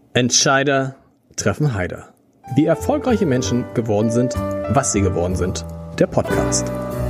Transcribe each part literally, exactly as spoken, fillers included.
Entscheider treffen Heider. Wie erfolgreiche Menschen geworden sind, was sie geworden sind. Der Podcast.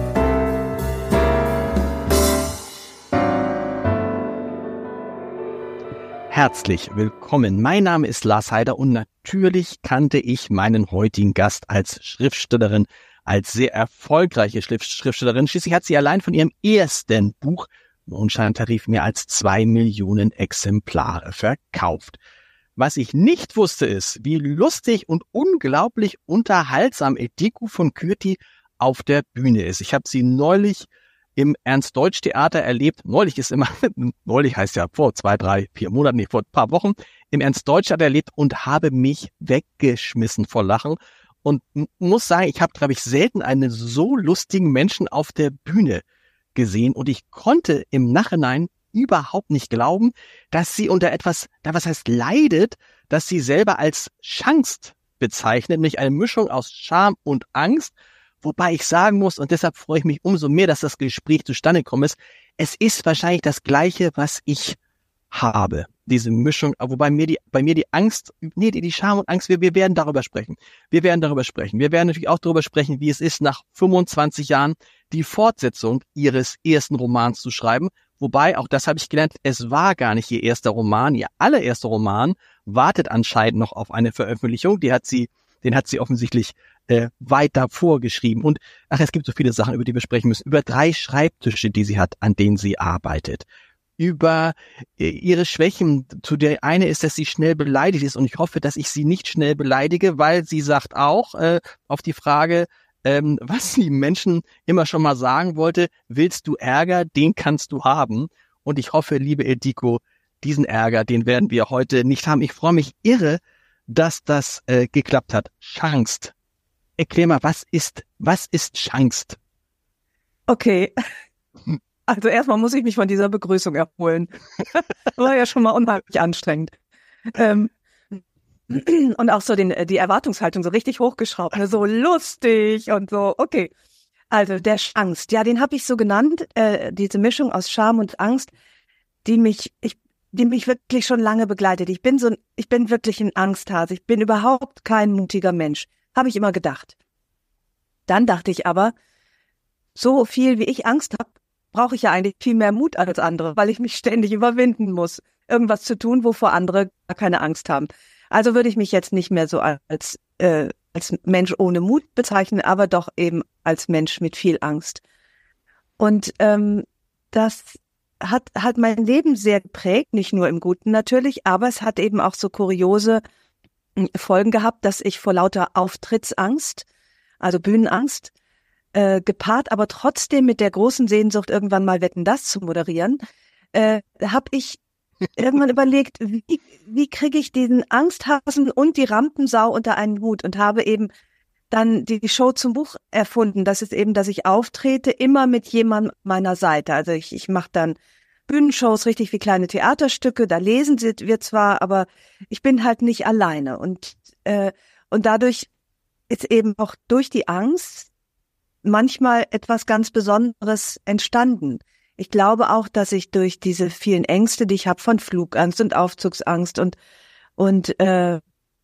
Herzlich willkommen. Mein Name ist Lars Heider und natürlich kannte ich meinen heutigen Gast als Schriftstellerin, als sehr erfolgreiche Schriftstellerin. Schließlich hat sie allein von ihrem ersten Buch Mondscheintarif mehr als zwei Millionen Exemplare verkauft. Was ich nicht wusste, ist, wie lustig und unglaublich unterhaltsam Ildiko von Kürti auf der Bühne ist. Ich habe sie neulich im Ernst-Deutsch-Theater erlebt. Neulich ist immer, neulich heißt ja vor zwei, drei, vier Monaten, nee, vor ein paar Wochen, im Ernst-Deutsch-Theater erlebt und habe mich weggeschmissen vor Lachen. Und muss sagen, ich habe, glaube ich, selten einen so lustigen Menschen auf der Bühne gesehen. Und ich konnte im Nachhinein überhaupt nicht glauben, dass sie unter etwas, da was heißt leidet, dass sie selber als Chance bezeichnet, nämlich eine Mischung aus Scham und Angst, wobei ich sagen muss, und deshalb freue ich mich umso mehr, dass das Gespräch zustande gekommen ist, es ist wahrscheinlich das Gleiche, was ich habe, diese Mischung, wobei mir die, bei mir die Angst, nee, die, die Scham und Angst, wir, wir werden darüber sprechen. Wir werden darüber sprechen. Wir werden natürlich auch darüber sprechen, wie es ist, nach fünfundzwanzig Jahren die Fortsetzung ihres ersten Romans zu schreiben. Wobei, auch das habe ich gelernt, es war gar nicht ihr erster Roman. Ihr allererster Roman wartet anscheinend noch auf eine Veröffentlichung. Die hat sie, den hat sie offensichtlich äh, weit davor geschrieben. Und ach, es gibt so viele Sachen, über die wir sprechen müssen. Über drei Schreibtische, die sie hat, an denen sie arbeitet. Über äh, ihre Schwächen. Zu der eine ist, dass sie schnell beleidigt ist. Und ich hoffe, dass ich sie nicht schnell beleidige, weil sie sagt auch äh, auf die Frage, Ähm, was sie Menschen immer schon mal sagen wollte, willst du Ärger, den kannst du haben. Und ich hoffe, liebe Ildiko, diesen Ärger, den werden wir heute nicht haben. Ich freue mich irre, dass das äh, geklappt hat. Chance. Erklär mal, was ist, was ist Chance? Okay. Also erstmal muss ich mich von dieser Begrüßung erholen. War ja schon mal unheimlich anstrengend. Ähm, Und auch so den, die Erwartungshaltung so richtig hochgeschraubt, ne? So lustig und so, okay. Also der Angst, ja, den habe ich so genannt, äh, diese Mischung aus Scham und Angst, die mich, ich, die mich wirklich schon lange begleitet. Ich bin so, ich bin wirklich ein Angsthase. Ich bin überhaupt kein mutiger Mensch, habe ich immer gedacht. Dann dachte ich aber, so viel wie ich Angst habe, brauche ich ja eigentlich viel mehr Mut als andere, weil ich mich ständig überwinden muss, irgendwas zu tun, wovor andere gar keine Angst haben. Also würde ich mich jetzt nicht mehr so als äh, als Mensch ohne Mut bezeichnen, aber doch eben als Mensch mit viel Angst. Und ähm, das hat hat mein Leben sehr geprägt, nicht nur im Guten natürlich, aber es hat eben auch so kuriose Folgen gehabt, dass ich vor lauter Auftrittsangst, also Bühnenangst, äh, gepaart, aber trotzdem mit der großen Sehnsucht, irgendwann mal Wetten, das zu moderieren, äh, habe ich irgendwann überlegt, wie, wie kriege ich diesen Angsthasen und die Rampensau unter einen Hut und habe eben dann die Show zum Buch erfunden. Das ist eben, dass ich auftrete, immer mit jemandem meiner Seite. Also ich, ich mache dann Bühnenshows, richtig wie kleine Theaterstücke, da lesen sie wir zwar, aber ich bin halt nicht alleine. Und, äh, und dadurch ist eben auch durch die Angst manchmal etwas ganz Besonderes entstanden. Ich glaube auch, dass ich durch diese vielen Ängste, die ich habe von Flugangst und Aufzugsangst und und äh,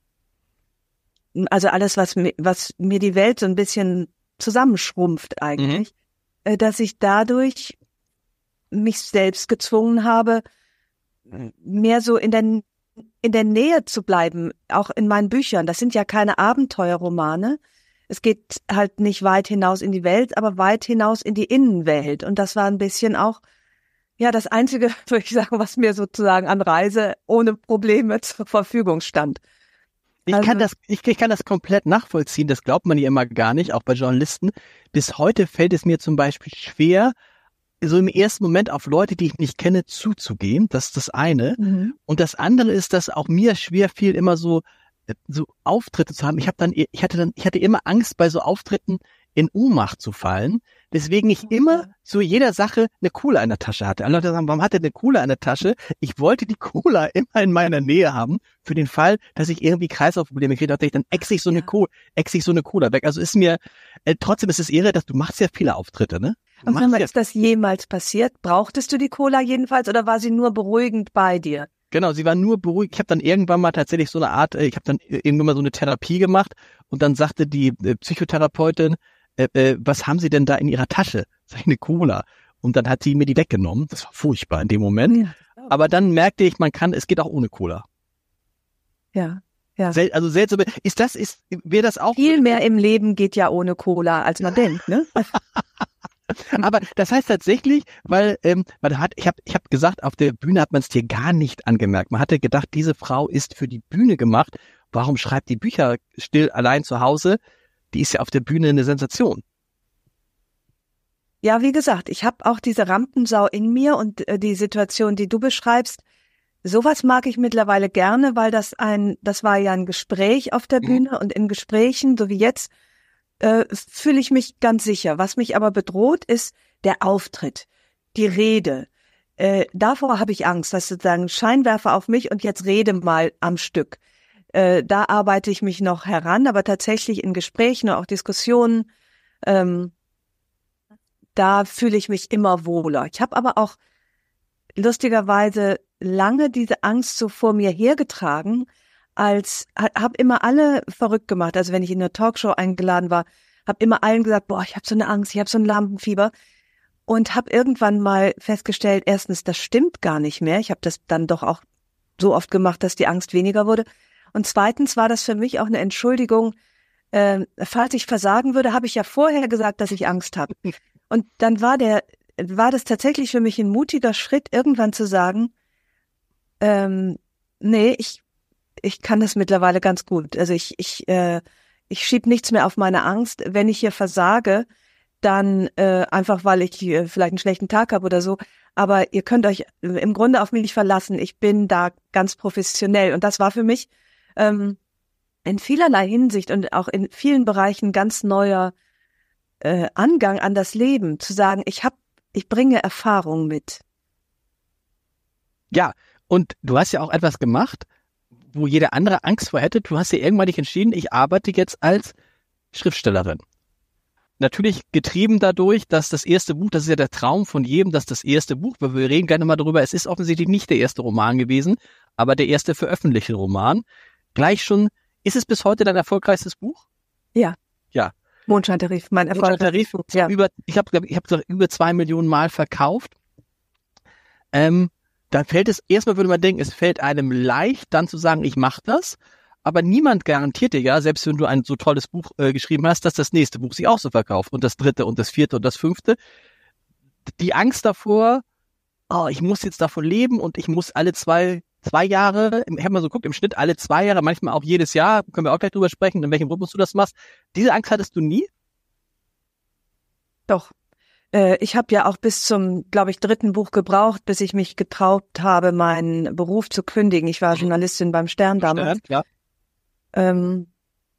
also alles, was mir, was mir die Welt so ein bisschen zusammenschrumpft eigentlich, mhm. äh, dass ich dadurch mich selbst gezwungen habe, mehr so in der in der Nähe zu bleiben, auch in meinen Büchern. Das sind ja keine Abenteuerromane. Es geht halt nicht weit hinaus in die Welt, aber weit hinaus in die Innenwelt. Und das war ein bisschen auch, ja, das Einzige, würde ich sagen, was mir sozusagen an Reise ohne Probleme zur Verfügung stand. Ich also, kann das, ich, ich kann das komplett nachvollziehen. Das glaubt man ja immer gar nicht, auch bei Journalisten. Bis heute fällt es mir zum Beispiel schwer, so im ersten Moment auf Leute, die ich nicht kenne, zuzugehen. Das ist das eine. Mhm. Und das andere ist, dass auch mir schwer fiel, immer so so Auftritte zu haben. Ich habe dann, ich hatte dann, ich hatte immer Angst, bei so Auftritten in Ohnmacht zu fallen. Deswegen ich immer zu jeder Sache eine Cola in der Tasche hatte. Alle Leute sagen, warum hat er eine Cola in der Tasche? Ich wollte die Cola immer in meiner Nähe haben, für den Fall, dass ich irgendwie Kreislaufprobleme kriege. Dann exe ich so eine Cola, exe ich so eine Cola weg. Also ist mir, äh, trotzdem ist es irre, dass du machst ja viele Auftritte, ne? Und sag mal, ist das jemals passiert? Brauchtest du die Cola jedenfalls oder war sie nur beruhigend bei dir? Genau, sie war nur beruhigt. Ich habe dann irgendwann mal tatsächlich so eine Art, äh, ich habe dann irgendwann mal so eine Therapie gemacht und dann sagte die äh, Psychotherapeutin, äh, äh, was haben Sie denn da in Ihrer Tasche? Sag ich, eine Cola. Und dann hat sie mir die weggenommen. Das war furchtbar in dem Moment. Ja, aber dann merkte ich, man kann, es geht auch ohne Cola. Ja, ja. Sel- also seltsam. Ist das, ist, wäre das auch? Viel mehr im Leben geht ja ohne Cola, als man denkt, ne? Aber das heißt tatsächlich, weil, ähm, man hat, ich habe ich hab gesagt, auf der Bühne hat man es dir gar nicht angemerkt. Man hatte gedacht, diese Frau ist für die Bühne gemacht. Warum schreibt die Bücher still allein zu Hause? Die ist ja auf der Bühne eine Sensation. Ja, wie gesagt, ich habe auch diese Rampensau in mir und äh, die Situation, die du beschreibst, sowas mag ich mittlerweile gerne, weil das ein, das war ja ein Gespräch auf der Bühne mhm. und in Gesprächen, so wie jetzt, äh, fühle ich mich ganz sicher. Was mich aber bedroht, ist der Auftritt, die Rede. Äh, davor habe ich Angst, dass sozusagen Scheinwerfer auf mich und jetzt rede mal am Stück. Äh, da arbeite ich mich noch heran, aber tatsächlich in Gesprächen und auch Diskussionen, ähm, da fühle ich mich immer wohler. Ich habe aber auch lustigerweise lange diese Angst so vor mir hergetragen, als habe immer alle verrückt gemacht. Also wenn ich in eine Talkshow eingeladen war, habe immer allen gesagt, boah, ich habe so eine Angst, ich habe so ein Lampenfieber. Und habe irgendwann mal festgestellt, erstens, das stimmt gar nicht mehr. Ich habe das dann doch auch so oft gemacht, dass die Angst weniger wurde. Und zweitens war das für mich auch eine Entschuldigung, äh, falls ich versagen würde, habe ich ja vorher gesagt, dass ich Angst habe. Und dann war der, war das tatsächlich für mich ein mutiger Schritt, irgendwann zu sagen, ähm, nee, ich, ich kann das mittlerweile ganz gut. Also ich, ich, äh, ich schieb nichts mehr auf meine Angst. Wenn ich hier versage, dann äh, einfach, weil ich äh, vielleicht einen schlechten Tag habe oder so. Aber ihr könnt euch im Grunde auf mich verlassen. Ich bin da ganz professionell. Und das war für mich ähm, in vielerlei Hinsicht und auch in vielen Bereichen ganz neuer äh, Angang an das Leben, zu sagen, ich hab, ich bringe Erfahrung mit. Ja, und du hast ja auch etwas gemacht, wo jeder andere Angst vor hätte. Du hast ja irgendwann dich entschieden, ich arbeite jetzt als Schriftstellerin. Natürlich getrieben dadurch, dass das erste Buch, das ist ja der Traum von jedem, dass das erste Buch, weil wir reden gerne mal darüber, es ist offensichtlich nicht der erste Roman gewesen, aber der erste veröffentlichte Roman. Gleich schon, ist es bis heute dein erfolgreichstes Buch? Ja. Ja. Mondscheintarif, mein erfolgreichstes Buch. Ja. Über, ich habe ich hab über zwei Millionen Mal verkauft. Ähm, da fällt es, erstmal würde man denken, es fällt einem leicht, dann zu sagen, ich mache das. Aber niemand garantiert dir ja, selbst wenn du ein so tolles Buch äh, geschrieben hast, dass das nächste Buch sich auch so verkauft und das dritte und das vierte und das fünfte. Die Angst davor, oh, ich muss jetzt davon leben und ich muss alle zwei, zwei Jahre, ich habe mal so geguckt, im Schnitt alle zwei Jahre, manchmal auch jedes Jahr, können wir auch gleich drüber sprechen, in welchem Rhythmus du das machst. Diese Angst hattest du nie? Doch. Äh, ich habe ja auch bis zum, glaube ich, dritten Buch gebraucht, bis ich mich getraut habe, meinen Beruf zu kündigen. Ich war Journalistin beim Stern damals. Stern, ja. Ähm,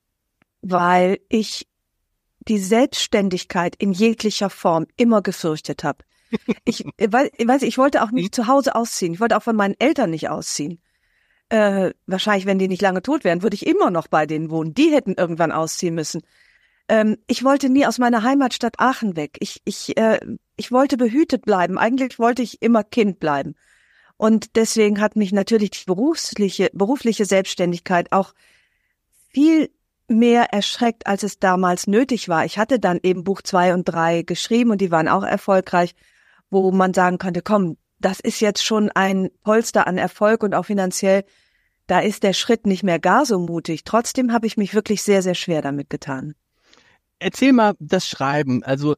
weil ich die Selbstständigkeit in jeglicher Form immer gefürchtet habe. Ich weil, weiß, ich wollte auch nicht zu Hause ausziehen. Ich wollte auch von meinen Eltern nicht ausziehen. Äh, wahrscheinlich, wenn die nicht lange tot wären, würde ich immer noch bei denen wohnen. Die hätten irgendwann ausziehen müssen. Ähm, ich wollte nie aus meiner Heimatstadt Aachen weg. Ich ich äh, ich wollte behütet bleiben. Eigentlich wollte ich immer Kind bleiben. Und deswegen hat mich natürlich die berufliche berufliche Selbstständigkeit auch viel mehr erschreckt, als es damals nötig war. Ich hatte dann eben Buch zwei und drei geschrieben und die waren auch erfolgreich, wo man sagen konnte, komm, das ist jetzt schon ein Polster an Erfolg und auch finanziell, da ist der Schritt nicht mehr gar so mutig. Trotzdem habe ich mich wirklich sehr, sehr schwer damit getan. Erzähl mal das Schreiben. Also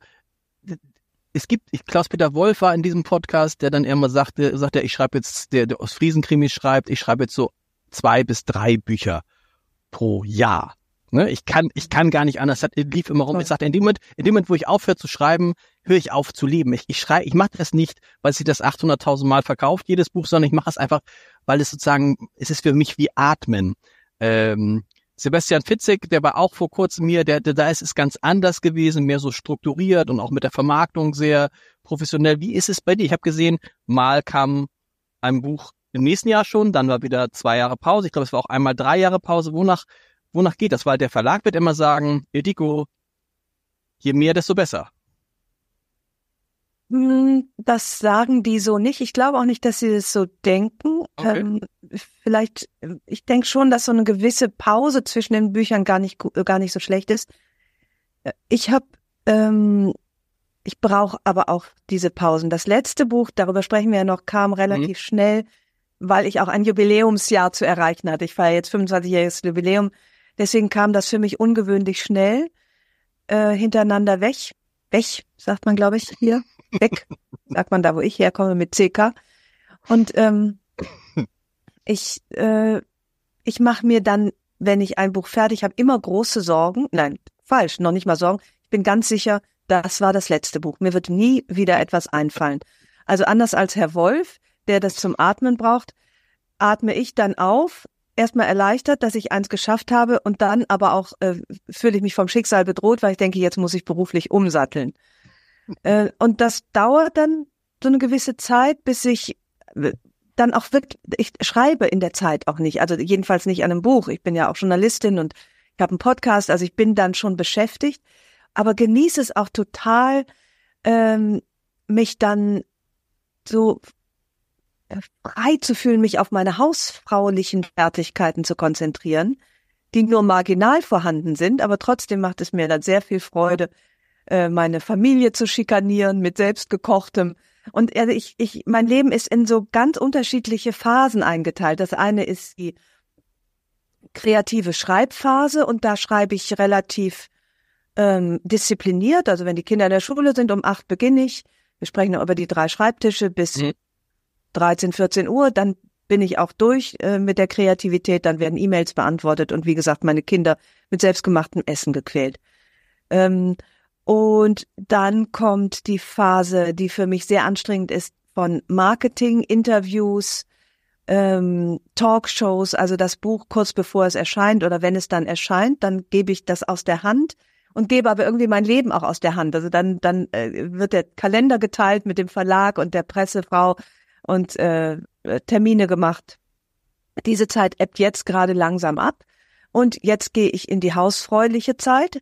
es gibt, ich, Klaus-Peter Wolf war in diesem Podcast, der dann immer sagte, sagte, ich schreibe jetzt, der, der Ostfriesen-Krimi schreibt, ich schreibe jetzt so zwei bis drei Bücher pro Jahr. Ne? Ich kann, ich kann gar nicht anders. Das lief immer rum. Ich sagte, in dem Moment, in dem Moment, wo ich aufhöre zu schreiben, höre ich auf zu leben. Ich, ich schreibe, ich mache das nicht, weil sich das achthunderttausend Mal verkauft, jedes Buch, sondern ich mache es einfach, weil es sozusagen, es ist für mich wie Atmen. Ähm, Sebastian Fitzek, der war auch vor kurzem hier, der, der, da ist es ganz anders gewesen, mehr so strukturiert und auch mit der Vermarktung sehr professionell. Wie ist es bei dir? Ich habe gesehen, mal kam ein Buch im nächsten Jahr schon, dann war wieder zwei Jahre Pause. Ich glaube, es war auch einmal drei Jahre Pause. Wonach, wonach geht das? Weil der Verlag wird immer sagen, Ildiko, je mehr, desto besser. Das sagen die so nicht. Ich glaube auch nicht, dass sie das so denken. Okay. Ähm, vielleicht, ich denke schon, dass so eine gewisse Pause zwischen den Büchern gar nicht gar nicht so schlecht ist. Ich habe, ähm, ich brauche aber auch diese Pausen. Das letzte Buch, darüber sprechen wir ja noch, kam relativ mhm. schnell, weil ich auch ein Jubiläumsjahr zu erreichen hatte. Ich feiere jetzt fünfundzwanzigjähriges Jubiläum. Deswegen kam das für mich ungewöhnlich schnell äh, hintereinander weg. Weg, sagt man, glaube ich, hier. Weg, sagt man da, wo ich herkomme, mit C K. Und ähm, ich äh, ich mache mir dann, wenn ich ein Buch fertig habe, immer große Sorgen. Nein, falsch, noch nicht mal Sorgen. Ich bin ganz sicher, das war das letzte Buch. Mir wird nie wieder etwas einfallen. Also anders als Herr Wolf, der das zum Atmen braucht, atme ich dann auf, erstmal erleichtert, dass ich eins geschafft habe und dann aber auch äh, fühle ich mich vom Schicksal bedroht, weil ich denke, jetzt muss ich beruflich umsatteln. Äh, und das dauert dann so eine gewisse Zeit, bis ich dann auch wirklich, ich schreibe in der Zeit auch nicht, also jedenfalls nicht an einem Buch. Ich bin ja auch Journalistin und ich habe einen Podcast, also ich bin dann schon beschäftigt, aber genieße es auch total, ähm, mich dann so frei zu fühlen, mich auf meine hausfraulichen Fertigkeiten zu konzentrieren, die nur marginal vorhanden sind, aber trotzdem macht es mir dann sehr viel Freude, meine Familie zu schikanieren mit selbstgekochtem. Und also ich, ich, mein Leben ist in so ganz unterschiedliche Phasen eingeteilt. Das eine ist die kreative Schreibphase und da schreibe ich relativ ähm, diszipliniert. Also wenn die Kinder in der Schule sind, um acht beginne ich. Wir sprechen über die drei Schreibtische bis mhm. dreizehn, vierzehn Uhr. Dann bin ich auch durch äh, mit der Kreativität. Dann werden E-Mails beantwortet und wie gesagt, meine Kinder mit selbstgemachtem Essen gequält. Ähm, Und dann kommt die Phase, die für mich sehr anstrengend ist, von Marketing, Interviews, ähm, Talkshows, also das Buch kurz bevor es erscheint oder wenn es dann erscheint, dann gebe ich das aus der Hand und gebe aber irgendwie mein Leben auch aus der Hand. Also dann dann äh, wird der Kalender geteilt mit dem Verlag und der Pressefrau und äh, Termine gemacht. Diese Zeit ebbt jetzt gerade langsam ab und jetzt gehe ich in die hausfräuliche Zeit.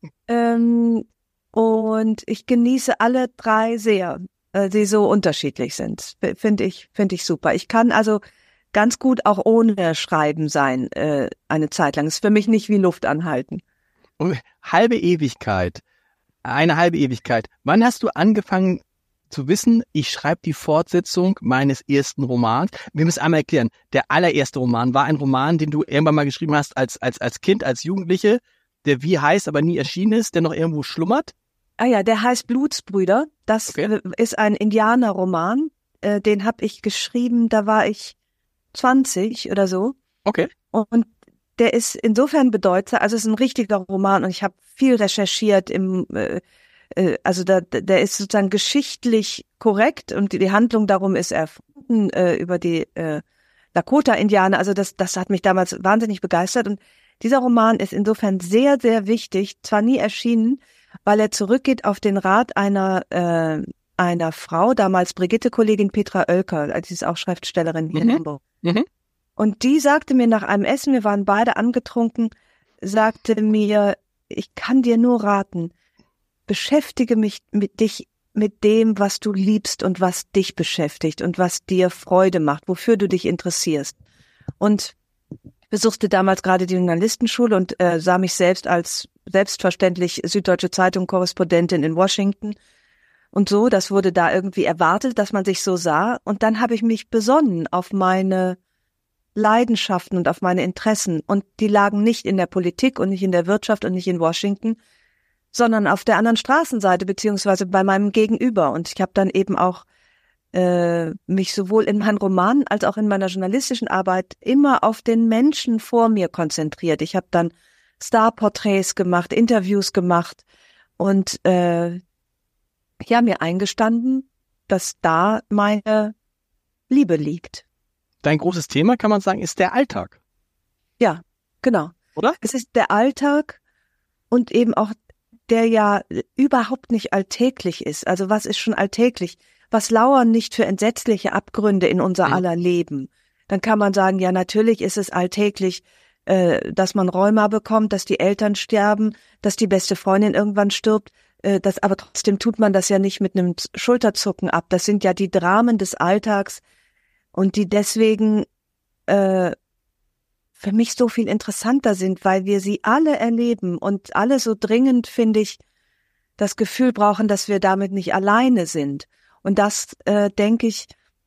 ähm, Und ich genieße alle drei sehr, äh, die so unterschiedlich sind. Finde ich, finde ich super. Ich kann also ganz gut auch ohne Schreiben sein, äh, eine Zeit lang. Ist für mich nicht wie Luft anhalten. Und halbe Ewigkeit, eine halbe Ewigkeit. Wann hast du angefangen zu wissen, ich schreibe die Fortsetzung meines ersten Romans? Wir müssen einmal erklären, der allererste Roman war ein Roman, den du irgendwann mal geschrieben hast als, als, als Kind, als Jugendliche, der wie heißt, aber nie erschienen ist, der noch irgendwo schlummert? Ah ja, der heißt Blutsbrüder. Das okay. ist ein Indianerroman. Äh, den habe ich geschrieben, da war ich zwanzig oder so. Okay. Und der ist insofern bedeutsam, also es ist ein richtiger Roman und ich habe viel recherchiert im, äh, äh, also da, der ist sozusagen geschichtlich korrekt und die, die Handlung darum ist erfunden äh, über die äh, Lakota-Indianer. Also das, das hat mich damals wahnsinnig begeistert und dieser Roman ist insofern sehr, sehr wichtig, zwar nie erschienen, weil er zurückgeht auf den Rat einer äh, einer Frau, damals Brigitte-Kollegin Petra Oelker, die ist auch Schriftstellerin hier mhm. in Hamburg. Mhm. Und die sagte mir nach einem Essen, wir waren beide angetrunken, sagte mir, ich kann dir nur raten, beschäftige mich mit dich, mit dem, was du liebst und was dich beschäftigt und was dir Freude macht, wofür du dich interessierst. Und ich besuchte damals gerade die Journalistenschule und äh, sah mich selbst als selbstverständlich Süddeutsche Zeitung Korrespondentin in Washington und so, das wurde da irgendwie erwartet, dass man sich so sah und dann habe ich mich besonnen auf meine Leidenschaften und auf meine Interessen und die lagen nicht in der Politik und nicht in der Wirtschaft und nicht in Washington, sondern auf der anderen Straßenseite beziehungsweise bei meinem Gegenüber und ich habe dann eben auch äh, mich sowohl in meinen Romanen als auch in meiner journalistischen Arbeit immer auf den Menschen vor mir konzentriert. Ich habe dann Starporträts gemacht, Interviews gemacht und äh, ja, mir eingestanden, dass da meine Liebe liegt. Dein großes Thema, kann man sagen, ist der Alltag. Ja, genau. Oder? Es ist der Alltag und eben auch der ja überhaupt nicht alltäglich ist. Also was ist schon alltäglich? Was lauern nicht für entsetzliche Abgründe in unser mhm. aller Leben? Dann kann man sagen, ja, natürlich ist es alltäglich, dass man Rheuma bekommt, dass die Eltern sterben, dass die beste Freundin irgendwann stirbt. äh, das, aber trotzdem tut man das ja nicht mit einem Schulterzucken ab. Das sind ja die Dramen des Alltags und die deswegen äh, für mich so viel interessanter sind, weil wir sie alle erleben und alle so dringend, finde ich, das Gefühl brauchen, dass wir damit nicht alleine sind. Und das, äh, denke ich,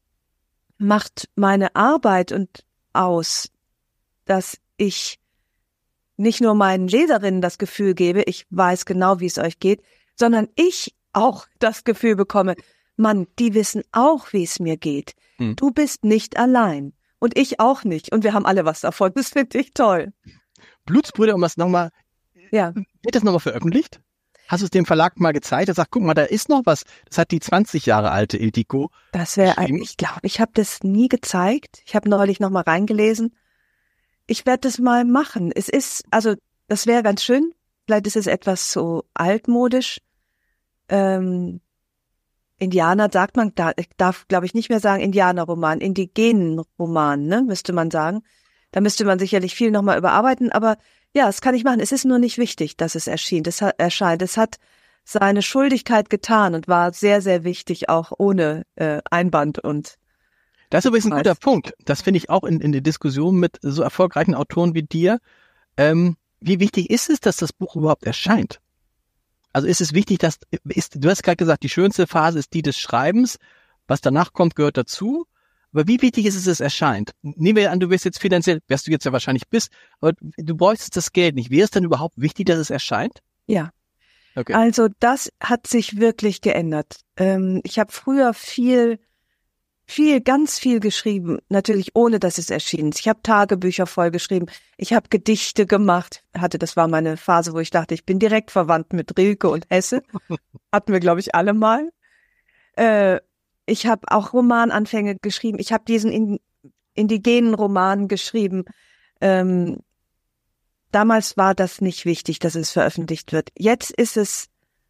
macht meine Arbeit und aus, dass ich nicht nur meinen Leserinnen das Gefühl gebe, ich weiß genau, wie es euch geht, sondern ich auch das Gefühl bekomme, Mann, die wissen auch, wie es mir geht. Hm. Du bist nicht allein. Und ich auch nicht. Und wir haben alle was davon. Das finde ich toll. Blutsbrüder, um das nochmal, ja. Wird das nochmal veröffentlicht? Hast du es dem Verlag mal gezeigt? Er sagt, guck mal, da ist noch was. Das hat die zwanzig Jahre alte Ildiko. Das wäre, ich glaube, ich habe das nie gezeigt. Ich habe neulich nochmal reingelesen. Ich werde das mal machen. Es ist, also, das wäre ganz schön. Vielleicht ist es etwas so altmodisch. Ähm, Indianer sagt man, da, ich darf, glaube ich, nicht mehr sagen Indianerroman, indigenen Roman, ne, müsste man sagen. Da müsste man sicherlich viel nochmal überarbeiten, aber ja, das kann ich machen. Es ist nur nicht wichtig, dass es erschien, das hat, erscheint. Es hat seine Schuldigkeit getan und war sehr, sehr wichtig, auch ohne äh, Einband und Das ist übrigens ein guter Punkt. Das finde ich auch in, in der Diskussion mit so erfolgreichen Autoren wie dir. Ähm, wie wichtig ist es, dass das Buch überhaupt erscheint? Also ist es wichtig, dass, ist, du hast gerade gesagt, die schönste Phase ist die des Schreibens. Was danach kommt, gehört dazu. Aber wie wichtig ist es, dass es erscheint? Nehmen wir an, du wirst jetzt finanziell, wärst du jetzt ja wahrscheinlich bist, aber du bräuchtest das Geld nicht. Wäre es denn überhaupt wichtig, dass es erscheint? Ja. Okay. Also das hat sich wirklich geändert. Ähm, ich habe früher viel, viel, ganz viel geschrieben, natürlich ohne, dass es erschien ist. Ich habe Tagebücher voll geschrieben. Ich habe Gedichte gemacht. Hatte, das war meine Phase, wo ich dachte, ich bin direkt verwandt mit Rilke und Hesse. Hatten wir, glaube ich, alle mal. Äh, ich habe auch Romananfänge geschrieben. Ich habe diesen in, indigenen Roman geschrieben. Ähm, damals war das nicht wichtig, dass es veröffentlicht wird. Jetzt ist es,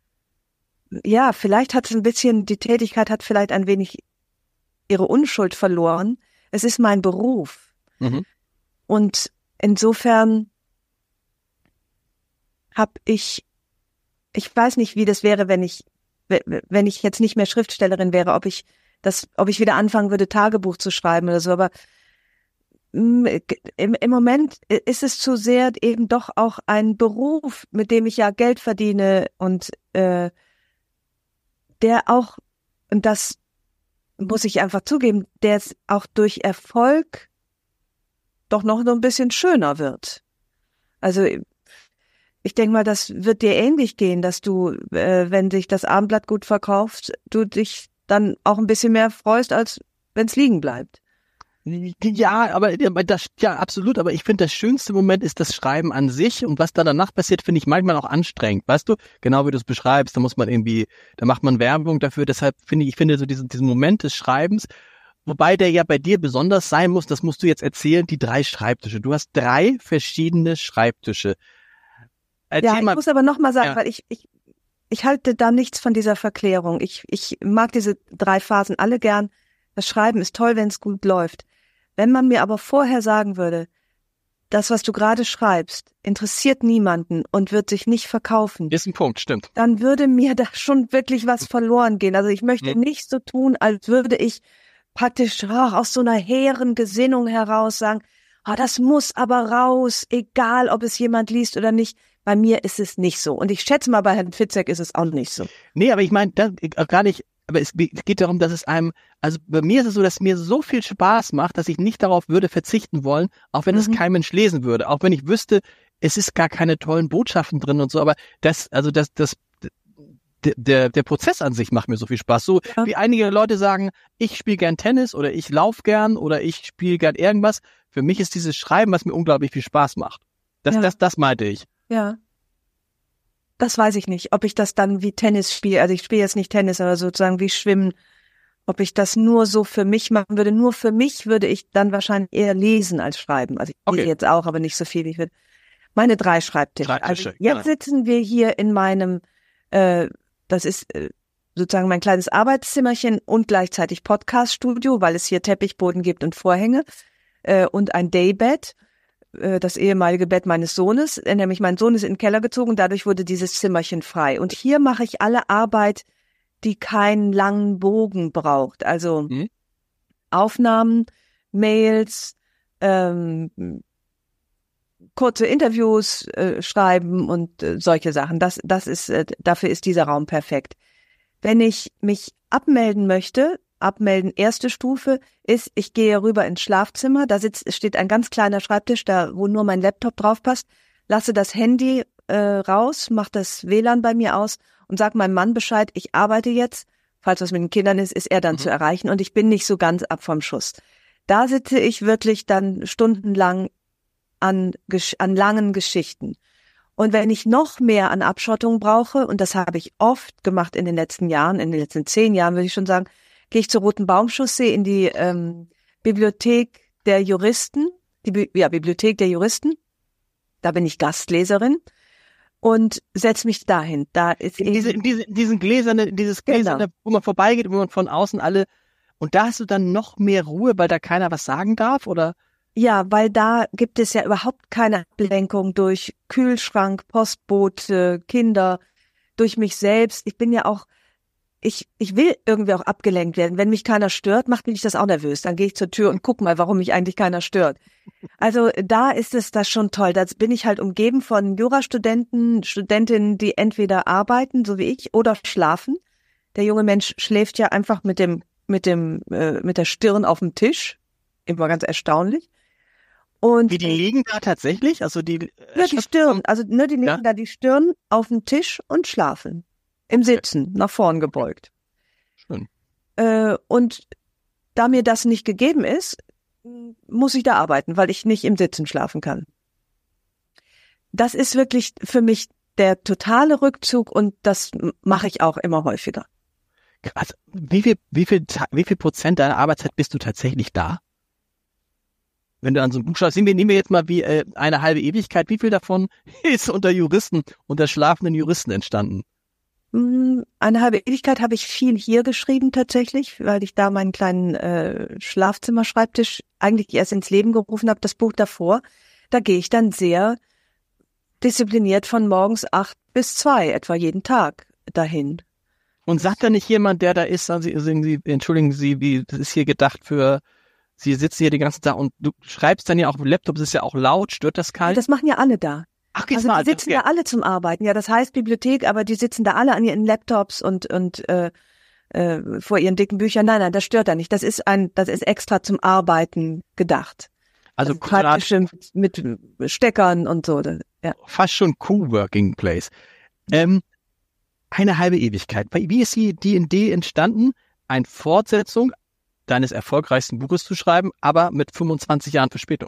ja, vielleicht hat es ein bisschen, die Tätigkeit hat vielleicht ein wenig ihre Unschuld verloren. Es ist mein Beruf. Mhm. Und insofern habe ich, ich weiß nicht, wie das wäre, wenn ich, wenn ich jetzt nicht mehr Schriftstellerin wäre, ob ich das, ob ich wieder anfangen würde, Tagebuch zu schreiben oder so, aber im, im Moment ist es zu sehr eben doch auch ein Beruf, mit dem ich ja Geld verdiene und äh, der auch, und das muss ich einfach zugeben, der es auch durch Erfolg doch noch so ein bisschen schöner wird. Also ich denke mal, das wird dir ähnlich gehen, dass du, äh, wenn sich das Abendblatt gut verkauft, du dich dann auch ein bisschen mehr freust, als wenn es liegen bleibt. Ja, aber das, ja, absolut. Aber ich finde, das schönste Moment ist das Schreiben an sich. Und was da danach passiert, finde ich manchmal auch anstrengend. Weißt du, genau wie du es beschreibst, da muss man irgendwie, da macht man Werbung dafür. Deshalb finde ich, ich finde so diesen, diesen Moment des Schreibens, wobei der ja bei dir besonders sein muss, das musst du jetzt erzählen, die drei Schreibtische. Du hast drei verschiedene Schreibtische. Erzähl ja, ich mal, muss aber noch mal sagen, ja. weil ich, ich, ich halte da nichts von dieser Verklärung. Ich, ich mag diese drei Phasen alle gern. Das Schreiben ist toll, wenn es gut läuft. Wenn man mir aber vorher sagen würde, das, was du gerade schreibst, interessiert niemanden und wird sich nicht verkaufen. Ist ein Punkt, stimmt. Dann würde mir da schon wirklich was verloren gehen. Also ich möchte hm. nicht so tun, als würde ich praktisch ach, aus so einer hehren Gesinnung heraus sagen, oh, das muss aber raus, egal ob es jemand liest oder nicht. Bei mir ist es nicht so. Und ich schätze mal, bei Herrn Fitzek ist es auch nicht so. Nee, aber ich meine, gar nicht, aber es geht darum, dass es einem, also bei mir ist es so, dass es mir so viel Spaß macht, dass ich nicht darauf würde verzichten wollen, auch wenn es mhm. kein Mensch lesen würde. Auch wenn ich wüsste, es ist gar keine tollen Botschaften drin und so, aber das, also das, das, der, der Prozess an sich macht mir so viel Spaß. So ja. wie einige Leute sagen, ich spiele gern Tennis oder ich laufe gern oder ich spiele gern irgendwas. Für mich ist dieses Schreiben, was mir unglaublich viel Spaß macht. Das, ja. das, das meinte ich. Ja. Das weiß ich nicht, ob ich das dann wie Tennis spiele. Also ich spiele jetzt nicht Tennis, aber sozusagen wie Schwimmen. Ob ich das nur so für mich machen würde. Nur für mich würde ich dann wahrscheinlich eher lesen als schreiben. Also ich okay. lese jetzt auch, aber nicht so viel wie ich würde. Meine drei Schreibtische. Schreibtische also jetzt ja. sitzen wir hier in meinem, äh, das ist äh, sozusagen mein kleines Arbeitszimmerchen und gleichzeitig Podcaststudio, weil es hier Teppichboden gibt und Vorhänge äh, und ein Daybed. äh, das ehemalige Bett meines Sohnes, äh, nämlich mein Sohn ist in den Keller gezogen, dadurch wurde dieses Zimmerchen frei. Und hier mache ich alle Arbeit, die keinen langen Bogen braucht. Also Mhm. Aufnahmen, Mails, ähm, kurze Interviews äh, schreiben und äh, solche Sachen. Das, das ist, äh, dafür ist dieser Raum perfekt. Wenn ich mich abmelden möchte, abmelden erste Stufe ist, ich gehe rüber ins Schlafzimmer, da sitzt, steht ein ganz kleiner Schreibtisch, da wo nur mein Laptop drauf passt, lasse das Handy äh, raus, mache das W L A N bei mir aus und sag meinem Mann Bescheid, ich arbeite jetzt. Falls was mit den Kindern ist, ist er dann mhm. zu erreichen und ich bin nicht so ganz ab vom Schuss. Da sitze ich wirklich dann stundenlang an, an langen Geschichten. Und wenn ich noch mehr an Abschottung brauche, und das habe ich oft gemacht in den letzten Jahren, in den letzten zehn Jahren würde ich schon sagen, gehe ich zur Roten Baumchaussee in die ähm, Bibliothek der Juristen, die Bi- ja, Bibliothek der Juristen. Da bin ich Gastleserin und setze mich dahin. Da ist in diese, in diese, in diesen gläserne, dieses gläserne, genau. wo man vorbeigeht, wo man von außen alle, und da hast du dann noch mehr Ruhe, weil da keiner was sagen darf, oder? Ja, weil da gibt es ja überhaupt keine Ablenkung durch Kühlschrank, Postbote, Kinder, durch mich selbst. Ich bin ja auch, ich ich will irgendwie auch abgelenkt werden. Wenn mich keiner stört, macht mich das auch nervös. Dann gehe ich zur Tür und guck mal, warum mich eigentlich keiner stört. Also da ist es das schon toll. Da bin ich halt umgeben von Jurastudenten, Studentinnen, die entweder arbeiten, so wie ich, oder schlafen. Der junge Mensch schläft ja einfach mit dem mit dem äh, mit der Stirn auf dem Tisch. Immer ganz erstaunlich. Und Wie, die liegen da tatsächlich? Also die, äh, ja, die Stirn, also ne, die legen ja? da die Stirn auf den Tisch und schlafen. Im Sitzen, nach vorn gebeugt. Schön. Äh, und da mir das nicht gegeben ist, muss ich da arbeiten, weil ich nicht im Sitzen schlafen kann. Das ist wirklich für mich der totale Rückzug und das mache ich auch immer häufiger. Also, wie viel, wie viel, wie viel Prozent deiner Arbeitszeit bist du tatsächlich da? Wenn du an so ein Buch schaust, nehmen wir, nehmen wir jetzt mal wie äh, eine halbe Ewigkeit, wie viel davon ist unter Juristen, unter schlafenden Juristen entstanden? Eine halbe Ewigkeit habe ich viel hier geschrieben tatsächlich, weil ich da meinen kleinen äh, Schlafzimmerschreibtisch eigentlich erst ins Leben gerufen habe. Das Buch davor, da gehe ich dann sehr diszipliniert von morgens acht bis zwei, etwa jeden Tag dahin. Und sagt da nicht jemand, der da ist, sagen Sie, sagen Sie, entschuldigen Sie, wie, das ist hier gedacht für, Sie sitzen hier den ganzen Tag und du schreibst dann ja auch im Laptop, das ist ja auch laut, stört das kalt? Das machen ja alle da. Ach, geht's also mal, die sitzen ja. da alle zum Arbeiten. Ja, das heißt Bibliothek, aber die sitzen da alle an ihren Laptops und und äh, äh, vor ihren dicken Büchern. Nein, nein, das stört da nicht. Das ist ein, das ist extra zum Arbeiten gedacht. Also, also Schreibtische mit, mit Steckern und so. Ja. Fast schon Coworking Place. Ähm, eine halbe Ewigkeit. Wie ist die D und D entstanden? Eine Fortsetzung deines erfolgreichsten Buches zu schreiben, aber mit fünfundzwanzig Jahren Verspätung.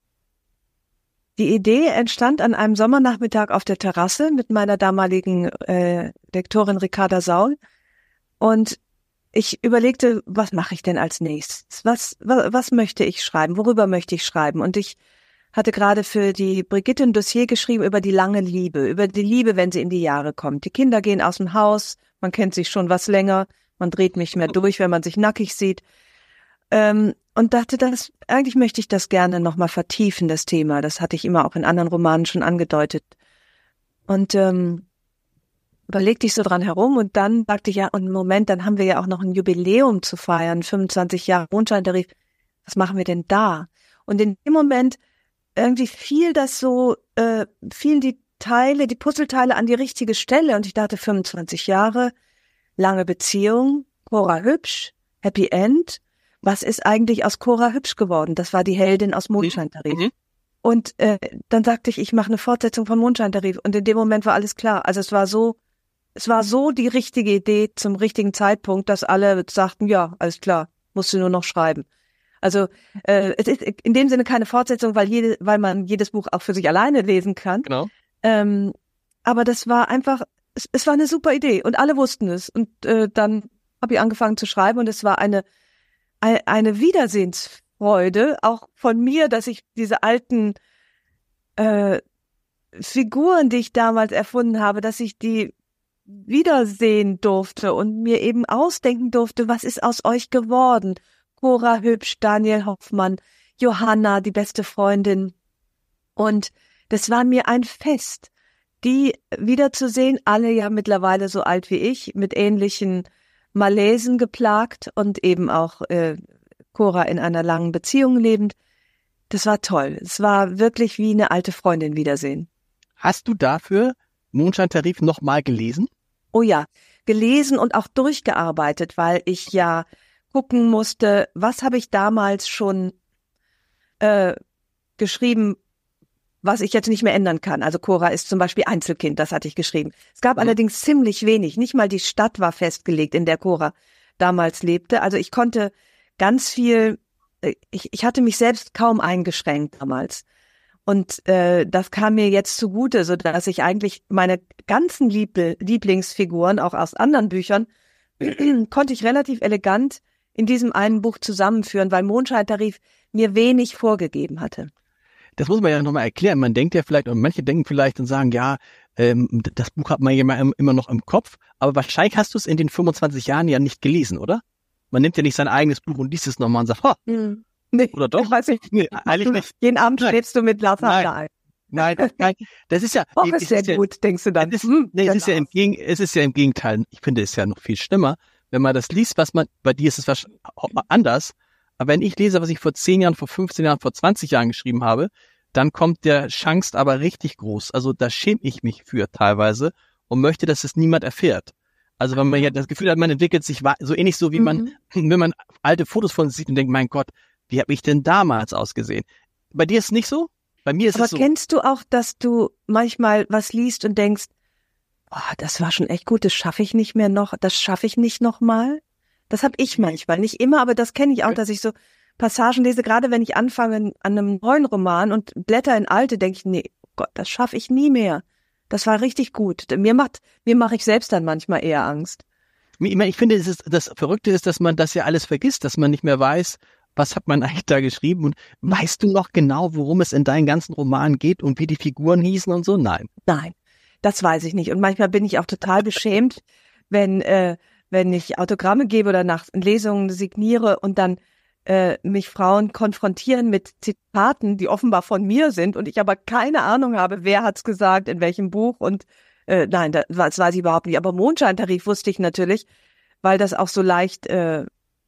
Die Idee entstand an einem Sommernachmittag auf der Terrasse mit meiner damaligen äh, Lektorin Ricarda Saul. Und ich überlegte, was mache ich denn als nächstes? Was, was, was möchte ich schreiben? Worüber möchte ich schreiben? Und ich hatte gerade für die Brigitte ein Dossier geschrieben über die lange Liebe, über die Liebe, wenn sie in die Jahre kommt. Die Kinder gehen aus dem Haus, man kennt sich schon was länger, man dreht nicht mehr durch, wenn man sich nackig sieht. Ähm, und dachte, das, eigentlich möchte ich das gerne nochmal vertiefen, das Thema. Das hatte ich immer auch in anderen Romanen schon angedeutet. Und ähm, überlegte ich so dran herum und dann sagte ich, ja, und Moment, dann haben wir ja auch noch ein Jubiläum zu feiern, fünfundzwanzig Jahre Mondscheintarif. Was machen wir denn da? Und in dem Moment irgendwie fiel das so, äh, fielen die Teile, die Puzzleteile an die richtige Stelle und ich dachte, fünfundzwanzig Jahre, lange Beziehung, Cora Hübsch, Happy End. Was ist eigentlich aus Cora Hübsch geworden? Das war die Heldin aus Mondscheintarif. Mhm. Und äh, dann sagte ich, ich mache eine Fortsetzung von Mondscheintarif. Und in dem Moment war alles klar. Also es war so, es war so die richtige Idee zum richtigen Zeitpunkt, dass alle sagten, ja, alles klar, musst du nur noch schreiben. Also äh, es ist in dem Sinne keine Fortsetzung, weil jede, weil man jedes Buch auch für sich alleine lesen kann. Genau. Ähm, aber das war einfach, es, es war eine super Idee und alle wussten es. Und äh, dann habe ich angefangen zu schreiben und es war eine eine Wiedersehensfreude, auch von mir, dass ich diese alten äh, Figuren, die ich damals erfunden habe, dass ich die wiedersehen durfte und mir eben ausdenken durfte, was ist aus euch geworden? Cora Hübsch, Daniel Hoffmann, Johanna, die beste Freundin, Und das war mir ein Fest, die wiederzusehen, alle ja mittlerweile so alt wie ich, mit ähnlichen Malaisen geplagt und eben auch äh, Cora in einer langen Beziehung lebend. Das war toll. Es war wirklich wie eine alte Freundin wiedersehen. Hast du dafür Mondscheintarif nochmal gelesen? Oh ja, gelesen und auch durchgearbeitet, weil ich ja gucken musste, was habe ich damals schon äh, geschrieben, was ich jetzt nicht mehr ändern kann. Also Cora ist zum Beispiel Einzelkind, das hatte ich geschrieben. Es gab mhm. allerdings ziemlich wenig. Nicht mal die Stadt war festgelegt, in der Cora damals lebte. Also ich konnte ganz viel, ich, ich hatte mich selbst kaum eingeschränkt damals. Und äh, das kam mir jetzt zugute, so dass ich eigentlich meine ganzen Liebl- Lieblingsfiguren, auch aus anderen Büchern, konnte ich relativ elegant in diesem einen Buch zusammenführen, weil Mondscheintarif mir wenig vorgegeben hatte. Das muss man ja nochmal erklären. Man denkt ja vielleicht, und manche denken vielleicht und sagen, ja, ähm, das Buch hat man ja immer noch im Kopf, aber wahrscheinlich hast du es in den fünfundzwanzig Jahren ja nicht gelesen, oder? Man nimmt ja nicht sein eigenes Buch und liest es nochmal und sagt, ha, hm. nee, oder doch? Ich weiß nicht. Nee, eigentlich nicht. Jeden Abend Nein. schläfst du mit Lars Heider ein. Nein, nein, das ist ja... Och, ist sehr ja, gut, denkst du dann. Es ist, hm, nee, es, ist ja im, es ist ja im Gegenteil, ich finde es ja noch viel schlimmer, wenn man das liest, was man, bei dir ist es wahrscheinlich anders, aber wenn ich lese, was ich vor zehn Jahren, vor fünfzehn Jahren, vor zwanzig Jahren geschrieben habe, dann kommt der Chance aber richtig groß. Also da schäme ich mich für teilweise und möchte, dass es niemand erfährt. Also wenn man ja das Gefühl hat, man entwickelt sich so ähnlich so, wie man, mhm. wenn man alte Fotos von sich sieht und denkt, mein Gott, wie habe ich denn damals ausgesehen? Bei dir ist es nicht so? Bei mir ist aber es so. Aber kennst du auch, dass du manchmal was liest und denkst, oh, das war schon echt gut, das schaffe ich nicht mehr noch, das schaffe ich nicht nochmal? Das habe ich manchmal, nicht immer, aber das kenne ich auch, dass ich so Passagen lese, gerade wenn ich anfange an einem neuen Roman und blätter in alte, denke ich, nee, Gott, das schaffe ich nie mehr. Das war richtig gut. Mir macht, mir mache ich selbst dann manchmal eher Angst. Ich finde, es ist, das Verrückte ist, dass man das ja alles vergisst, dass man nicht mehr weiß, was hat man eigentlich da geschrieben und weißt du noch genau, worum es in deinen ganzen Romanen geht und wie die Figuren hießen und so? Nein. Nein, das weiß ich nicht. Und manchmal bin ich auch total beschämt, wenn, äh, wenn ich Autogramme gebe oder nach Lesungen signiere und dann äh, mich Frauen konfrontieren mit Zitaten, die offenbar von mir sind und ich aber keine Ahnung habe, wer hat's gesagt, in welchem Buch und äh, nein, das, das weiß ich überhaupt nicht. Aber Mondscheintarif wusste ich natürlich, weil das auch so leicht äh,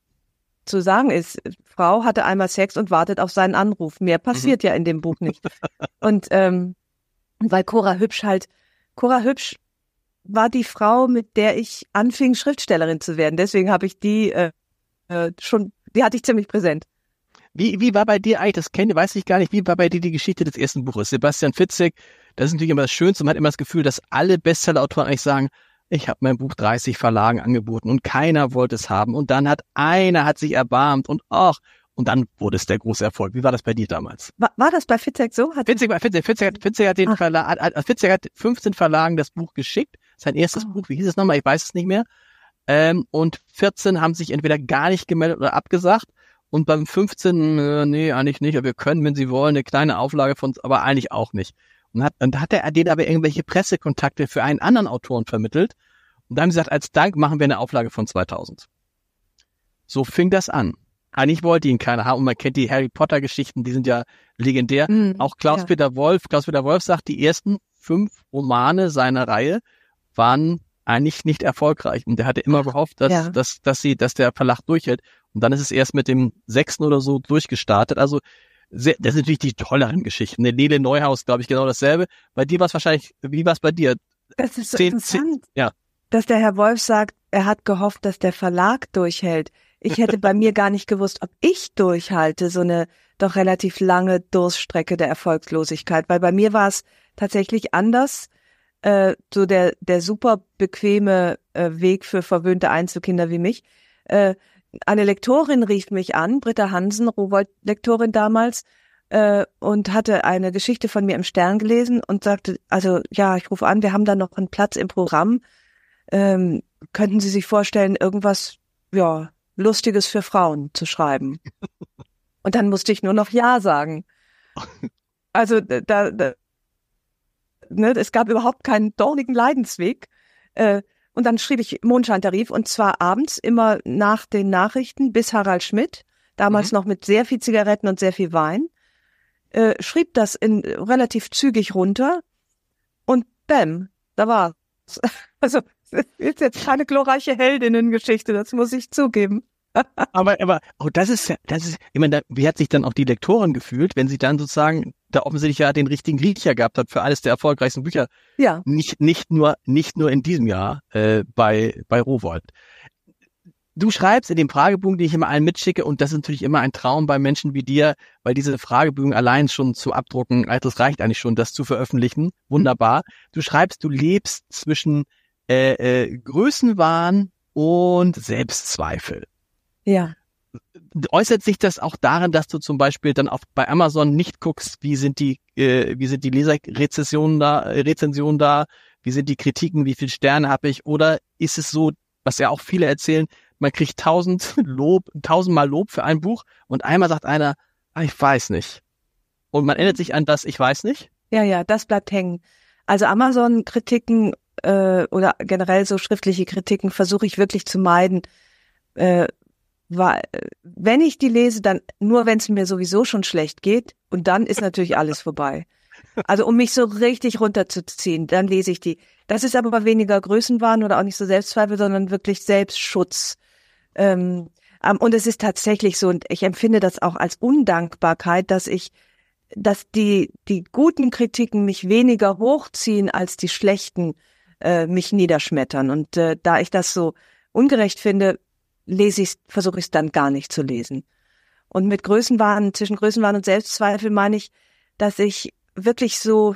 zu sagen ist. Frau hatte einmal Sex und wartet auf seinen Anruf. Mehr passiert mhm. ja in dem Buch nicht. Und ähm, weil Cora Hübsch halt, Cora Hübsch war die Frau, mit der ich anfing, Schriftstellerin zu werden. Deswegen habe ich die äh, äh, schon, die hatte ich ziemlich präsent. Wie, wie war bei dir eigentlich, das kenne, weiß ich gar nicht, wie war bei dir die Geschichte des ersten Buches? Sebastian Fitzek, das ist natürlich immer das Schönste. Man hat immer das Gefühl, dass alle Bestsellerautoren eigentlich sagen, ich habe mein Buch dreißig Verlagen angeboten und keiner wollte es haben. Und dann hat einer hat sich erbarmt und ach, und dann wurde es der große Erfolg. Wie war das bei dir damals? War, war das bei Fitzek so? Hat Fitzek, Fitzek, Fitzek, hat, Fitzek hat den ach. Verlag, hat, Fitzek hat fünfzehn Verlagen das Buch geschickt. Sein erstes oh. Buch, wie hieß es nochmal? Ich weiß es nicht mehr. Ähm, und vierzehn haben sich entweder gar nicht gemeldet oder abgesagt. Und beim fünfzehnten Äh, nee, eigentlich nicht. Aber wir können, wenn Sie wollen, eine kleine Auflage von, aber eigentlich auch nicht. Und hat, und da hat er denen aber irgendwelche Pressekontakte für einen anderen Autoren vermittelt. Und dann haben sie gesagt, als Dank machen wir eine Auflage von zweitausend. So fing das an. Eigentlich wollte ihn keiner haben. Und man kennt die Harry Potter Geschichten, die sind ja legendär. Mm, auch Klaus-Peter ja. Wolf, Klaus-Peter Wolf sagt, die ersten fünf Romane seiner Reihe waren eigentlich nicht erfolgreich. Und der hatte immer gehofft, dass, ja. dass, dass sie, dass der Verlag durchhält. Und dann ist es erst mit dem sechsten oder so durchgestartet. Also, sehr, das sind natürlich die tolleren Geschichten. Ne, Nele Neuhaus, glaube ich, genau dasselbe. Bei dir war es wahrscheinlich, wie war es bei dir? Das ist so zehn, interessant, zehn, ja. dass der Herr Wolf sagt, er hat gehofft, dass der Verlag durchhält. Ich hätte bei mir gar nicht gewusst, ob ich durchhalte, so eine doch relativ lange Durststrecke der Erfolgslosigkeit. Weil bei mir war es tatsächlich anders. Äh, so der, der super bequeme äh, Weg für verwöhnte Einzelkinder wie mich. Äh, Eine Lektorin rief mich an, Britta Hansen, Rowohlt-Lektorin damals, äh, und hatte eine Geschichte von mir im Stern gelesen und sagte, also ja, ich rufe an, wir haben da noch einen Platz im Programm. Ähm, könnten Sie sich vorstellen, irgendwas, ja, Lustiges für Frauen zu schreiben? Und dann musste ich nur noch Ja sagen. Also da, da ne, es gab überhaupt keinen dornigen Leidensweg. Äh, Und dann schrieb ich Mondscheintarif und zwar abends immer nach den Nachrichten bis Harald Schmidt, damals mhm. noch mit sehr viel Zigaretten und sehr viel Wein. äh, schrieb das in relativ zügig runter und bam, da war's. Also es ist jetzt keine glorreiche Heldinnengeschichte, das muss ich zugeben. Aber, aber, oh, das ist ja, das ist, ich meine, da, wie hat sich dann auch die Lektorin gefühlt, wenn sie dann sozusagen da offensichtlich ja den richtigen Riecher gehabt hat für eines der erfolgreichsten Bücher. Ja. Nicht, nicht nur, nicht nur in diesem Jahr, äh, bei, bei Rowohlt. Du schreibst in dem Fragebogen, den ich immer allen mitschicke, und das ist natürlich immer ein Traum bei Menschen wie dir, weil diese Fragebögen allein schon zu abdrucken, das reicht eigentlich schon, das zu veröffentlichen. Wunderbar. Du schreibst, du lebst zwischen äh, äh, Größenwahn und Selbstzweifel. Ja. Äußert sich das auch darin, dass du zum Beispiel dann auch bei Amazon nicht guckst, wie sind die, äh, wie sind die Leserrezensionen da, Rezensionen da, wie sind die Kritiken, wie viele Sterne habe ich, oder ist es so, was ja auch viele erzählen, man kriegt tausend Lob, tausendmal Lob für ein Buch und einmal sagt einer, ah, ich weiß nicht. Und man erinnert sich an das, ich weiß nicht. Ja, ja, das bleibt hängen. Also Amazon-Kritiken äh, oder generell so schriftliche Kritiken versuche ich wirklich zu meiden. Äh, weil, wenn ich die lese, dann nur, wenn es mir sowieso schon schlecht geht, und dann ist natürlich alles vorbei. Also um mich so richtig runterzuziehen, dann lese ich die. Das ist aber weniger Größenwahn oder auch nicht so Selbstzweifel, sondern wirklich Selbstschutz. Ähm, und es ist tatsächlich so, und ich empfinde das auch als Undankbarkeit, dass ich, dass die die guten Kritiken mich weniger hochziehen als die schlechten äh, mich niederschmettern. Und äh, da ich das so ungerecht finde, lese ich, versuche ich es dann gar nicht zu lesen. Und mit Größenwahn, zwischen Größenwahn und Selbstzweifel meine ich, dass ich wirklich so,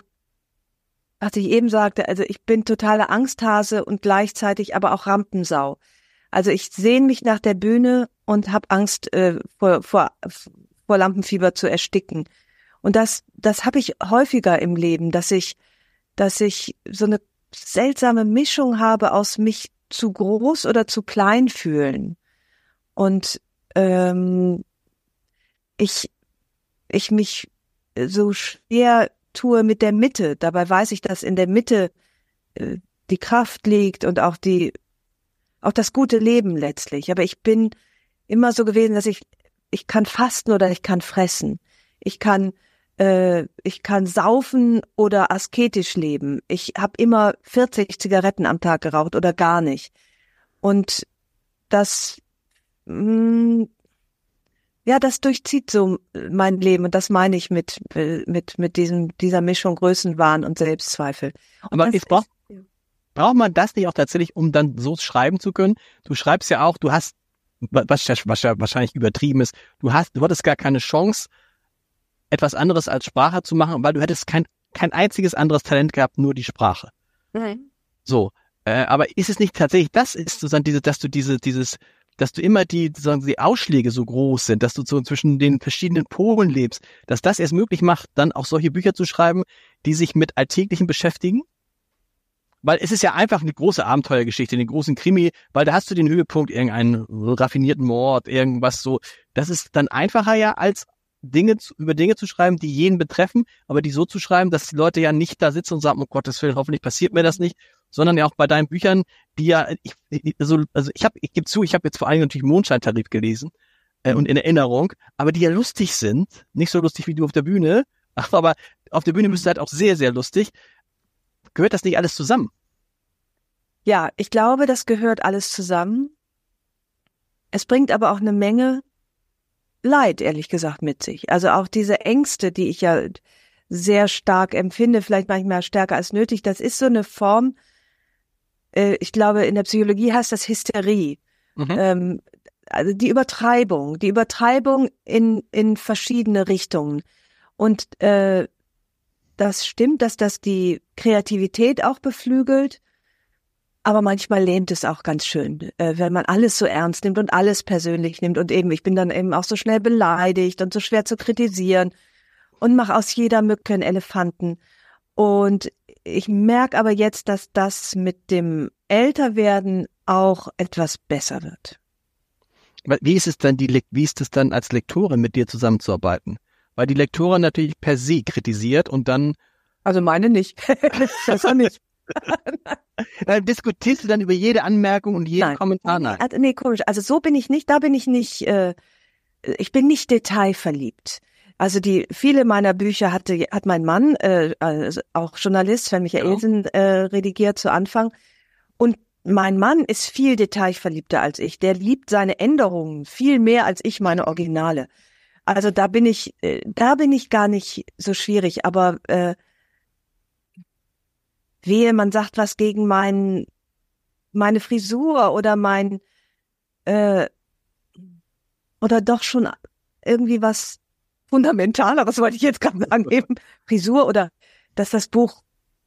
was ich eben sagte, also ich bin totale Angsthase und gleichzeitig aber auch Rampensau. Also ich sehne mich nach der Bühne und habe Angst äh, vor, vor, vor Lampenfieber zu ersticken. Und das, das habe ich häufiger im Leben, dass ich, dass ich so eine seltsame Mischung habe aus mich zu groß oder zu klein fühlen. Und ähm, ich, ich mich so schwer tue mit der Mitte. Dabei weiß ich, dass in der Mitte äh, die Kraft liegt und auch die, auch das gute Leben letztlich. Aber ich bin immer so gewesen, dass ich, ich kann fasten oder ich kann fressen. Ich kann, äh, ich kann saufen oder asketisch leben. Ich habe immer vierzig Zigaretten am Tag geraucht oder gar nicht. Und das, mh, ja, das durchzieht so mein Leben, und das meine ich mit mit mit diesem dieser Mischung Größenwahn und Selbstzweifel. Und aber ist, braucht, braucht man das nicht auch tatsächlich, um dann so schreiben zu können? Du schreibst ja auch, du hast, was, was ja wahrscheinlich übertrieben ist, du hast, du hattest gar keine Chance, etwas anderes als Sprache zu machen, weil du hättest kein kein einziges anderes Talent gehabt, nur die Sprache. Nein. So, äh, aber ist es nicht tatsächlich, das ist sozusagen diese, dass du diese dieses dass du immer die, sagen die Ausschläge so groß sind, dass du so zwischen den verschiedenen Polen lebst, dass das erst möglich macht, dann auch solche Bücher zu schreiben, die sich mit Alltäglichen beschäftigen? Weil es ist ja einfach eine große Abenteuergeschichte, eine großen Krimi, weil da hast du den Höhepunkt, irgendeinen raffinierten Mord, irgendwas so. Das ist dann einfacher ja, als Dinge zu, über Dinge zu schreiben, die jeden betreffen, aber die so zu schreiben, dass die Leute ja nicht da sitzen und sagen, um Gottes Willen, hoffentlich passiert mir das nicht, sondern ja auch bei deinen Büchern, die ja, ich, also, also ich habe, ich gebe zu, ich habe jetzt vor allem natürlich Mondscheintarif gelesen äh, und in Erinnerung, aber die ja lustig sind, nicht so lustig wie du auf der Bühne, aber auf der Bühne bist du halt auch sehr, sehr lustig. Gehört das nicht alles zusammen? Ja, ich glaube, das gehört alles zusammen. Es bringt aber auch eine Menge Leid, ehrlich gesagt, mit sich. Also auch diese Ängste, die ich ja sehr stark empfinde, vielleicht manchmal stärker als nötig, das ist so eine Form, äh, ich glaube, in der Psychologie heißt das Hysterie. Mhm. Ähm, also die Übertreibung, die Übertreibung in in verschiedene Richtungen. Und äh, das stimmt, dass das die Kreativität auch beflügelt, aber manchmal lähmt es auch ganz schön, äh, wenn man alles so ernst nimmt und alles persönlich nimmt. Und eben, ich bin dann eben auch so schnell beleidigt und so schwer zu kritisieren und mache aus jeder Mücke einen Elefanten. Und ich merke aber jetzt, dass das mit dem Älterwerden auch etwas besser wird. Wie ist es dann, die, wie ist es dann als Lektorin mit dir zusammenzuarbeiten? Weil die Lektorin natürlich per se kritisiert und dann... Also meine nicht. Besser nicht. Dann diskutierst du dann über jede Anmerkung und jeden Nein. Kommentar? Nein. Nee, komisch. Also so bin ich nicht, da bin ich nicht, äh, ich bin nicht detailverliebt. Also die viele meiner Bücher hatte hat mein Mann, äh, also auch Journalist, Sven Michaelsen, ja. äh, redigiert zu Anfang. Und mein Mann ist viel detailverliebter als ich. Der liebt seine Änderungen viel mehr als ich meine Originale. Also da bin ich, äh, da bin ich gar nicht so schwierig. Aber äh, wehe, man sagt was gegen mein, meine Frisur oder mein äh, oder doch schon irgendwie was Fundamentaleres, wollte ich jetzt gerade sagen, eben Frisur oder dass das Buch,